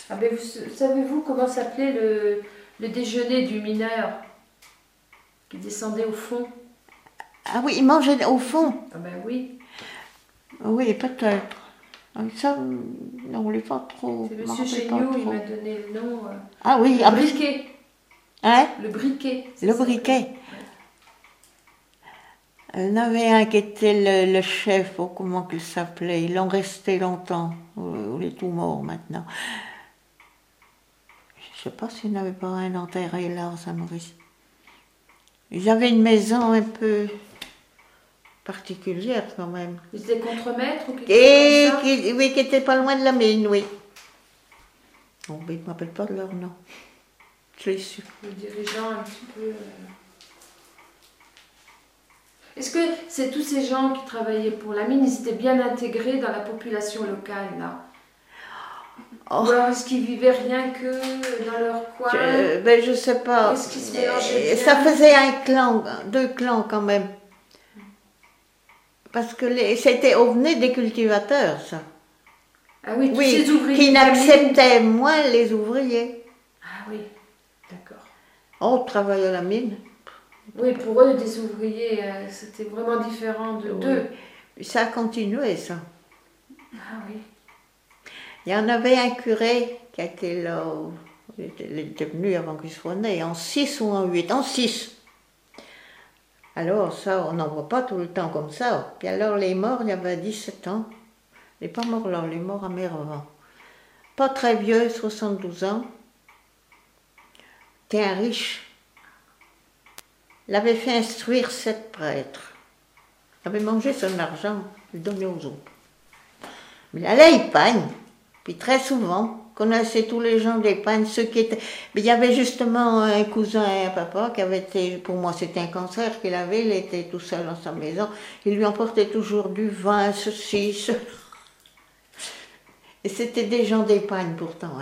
Ah ben savez-vous comment s'appelait le déjeuner du mineur qui descendait au fond? Ah oui, il mangeait au fond. Ah ben oui. Oui, peut-être. Ça, on ne l'est pas trop. C'est Monsieur Chéniaud, il m'a donné le nom. Ah oui, le briquet. Hein? Le briquet. Le briquet. Il y en avait un qui était le chef, oh, comment il s'appelait. Ils l'ont resté longtemps. Il est tout mort maintenant. Je ne sais pas s'il n'avait pas un enterré là, en Saint-Maurice. Ils avaient une maison un peu particulière quand même. Ils étaient contremaîtres ou quelque chose comme ça? Oui, qui était pas loin de la mine, oui. Bon, mais ils ne m'appellent pas de leur nom. Je l'ai su. Le dirigeant un petit peu... Est-ce que c'est tous ces gens qui travaillaient pour la mine, ils étaient bien intégrés dans la population locale, là? Oh. Ou alors est-ce qu'ils vivaient rien que dans leur coin? Je sais pas. Est-ce qu'ils se mélangeaient bien? Ça faisait un clan, 2 clans quand même. Parce que c'était au venait des cultivateurs, ça. Ah oui, tous ces ouvriers qui n'acceptaient moins les ouvriers. Ah oui, d'accord. On travaille à la mine. Oui, pour eux, des ouvriers, c'était vraiment différent d'eux. Ça a continué, ça. Ah oui. Il y en avait un curé qui était là, il était venu avant qu'il soit né, en 6 ou en 8, en 6. Alors ça, on n'en voit pas tout le temps comme ça. Puis alors les morts, il y avait 17 ans. Les pas morts là, les morts à Mérevent. Pas très vieux, 72 ans. C'était un riche. Il avait fait instruire 7 prêtres. Il avait mangé son argent, il le donnait aux autres. Mais il allait à Ipagne, puis très souvent, connaissait tous les gens d'Ipagne, ceux qui étaient... Mais il y avait justement un cousin et un papa qui avait été, pour moi c'était un cancer qu'il avait, il était tout seul dans sa maison, il lui emportait toujours du vin, ceci, cela. Et c'était des gens d'Ipagne pourtant.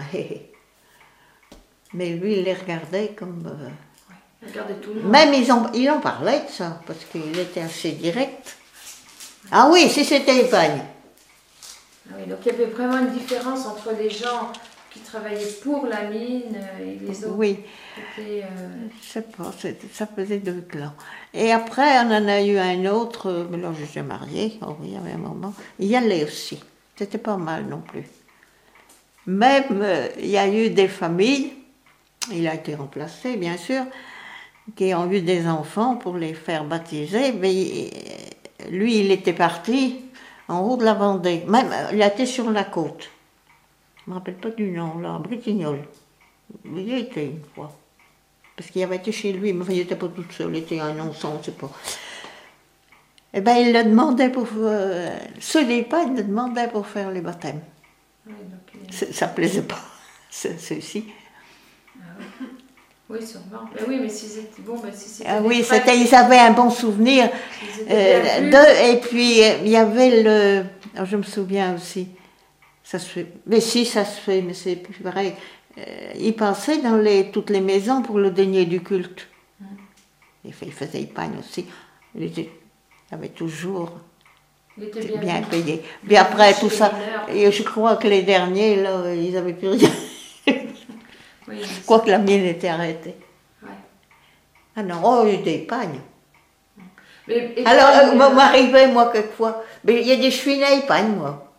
Mais lui, il les regardait comme... Regardez tout le monde. Même il en parlait de ça, parce qu'il était assez direct. Ah oui, si c'était Ipagne. Ah oui, donc il y avait vraiment une différence entre les gens qui travaillaient pour la mine et les autres. Oui. Étaient, je sais pas, ça faisait 2 clans. Et après, on en a eu un autre, mais là j'étais mariée, oh oui, il y avait un moment. Il y allait aussi, c'était pas mal non plus. Même, il y a eu des familles, il a été remplacé bien sûr, qui ont eu des enfants pour les faire baptiser, mais lui il était parti en haut de la Vendée, même il a été sur la côte. Je ne me rappelle pas du nom, là, à Bretignolles. Il y a été une fois. Parce qu'il avait été chez lui, mais il n'était pas tout seul, il était un non-sens, je ne sais pas. Eh bien, il le demandait pour... ceux des pas, il le demandait pour faire les baptêmes. oui, donc, Ça ne plaisait pas, ceux-ci. Ah oui. Oui, sûrement. Mais oui, mais si c'était bon, si c'était. Ah oui, ils avaient un bon souvenir d'eux. Et puis, il y avait le... Alors, je me souviens aussi. Ça se fait. Mais si, ça se fait, mais c'est plus pareil. Il passait dans toutes les maisons pour le denier du culte. Il faisait Ipagne aussi. Il avait toujours bien payé. Puis après tout ça, et je crois que les derniers, là, ils n'avaient plus rien. Oui, Quoique la mienne était arrêtée. Ouais. Ah non, oh, il y a des Ipagnes. Alors, m'arrivait, moi, quelquefois. Mais il y a des chouines à Ipagne, moi.